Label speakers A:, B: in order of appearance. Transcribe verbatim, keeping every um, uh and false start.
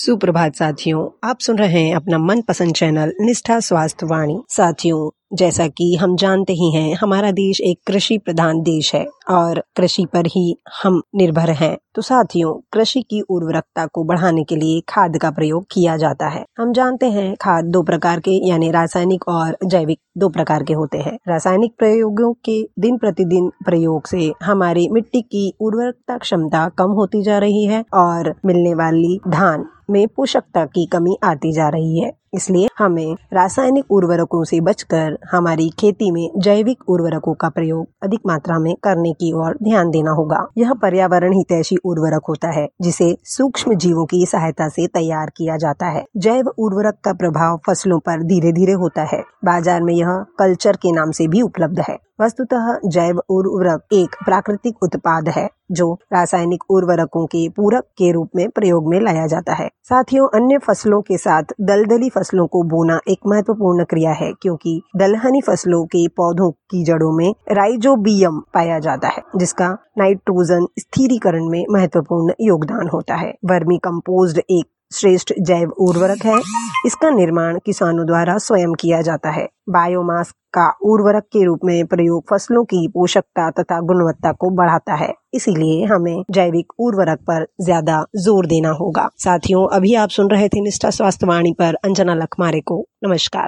A: सुप्रभात साथियों, आप सुन रहे हैं अपना मनपसंद चैनल निष्ठा स्वास्थ्य वाणी। साथियों, जैसा कि हम जानते ही हैं, हमारा देश एक कृषि प्रधान देश है और कृषि पर ही हम निर्भर हैं। तो साथियों, कृषि की उर्वरकता को बढ़ाने के लिए खाद का प्रयोग किया जाता है। हम जानते हैं खाद दो प्रकार के यानी रासायनिक और जैविक दो प्रकार के होते हैं। रासायनिक प्रयोगों के दिन प्रतिदिन प्रयोग से हमारी मिट्टी की उर्वरकता क्षमता कम होती जा रही है और मिलने वाली धान में पोषकता की कमी आती जा रही है। इसलिए हमें रासायनिक उर्वरकों से बचकर हमारी खेती में जैविक उर्वरकों का प्रयोग अधिक मात्रा में करने की ओर ध्यान देना होगा। यह पर्यावरण हितैषी उर्वरक होता है जिसे सूक्ष्म जीवों की सहायता से तैयार किया जाता है। जैव उर्वरक का प्रभाव फसलों पर धीरे धीरे होता है। बाजार में यह कल्चर के नाम से भी उपलब्ध है। वस्तुतः जैव उर्वरक एक प्राकृतिक उत्पाद है जो रासायनिक उर्वरकों के पूरक के रूप में प्रयोग में लाया जाता है। साथियों, अन्य फसलों के साथ दलदली फसलों को बोना एक महत्वपूर्ण क्रिया है क्योंकि दलहनी फसलों के पौधों की जड़ों में राइजोबियम पाया जाता है जिसका नाइट्रोजन स्थिरीकरण में महत्वपूर्ण योगदान होता है। वर्मी कंपोस्ट एक श्रेष्ठ जैव उर्वरक है। इसका निर्माण किसानों द्वारा स्वयं किया जाता है। बायोमास का उर्वरक के रूप में प्रयोग फसलों की पोषकता तथा गुणवत्ता को बढ़ाता है। इसीलिए हमें जैविक उर्वरक पर ज्यादा जोर देना होगा। साथियों, अभी आप सुन रहे थे निष्ठा स्वास्थ्य वाणी पर अंजना लखमारे को। नमस्कार।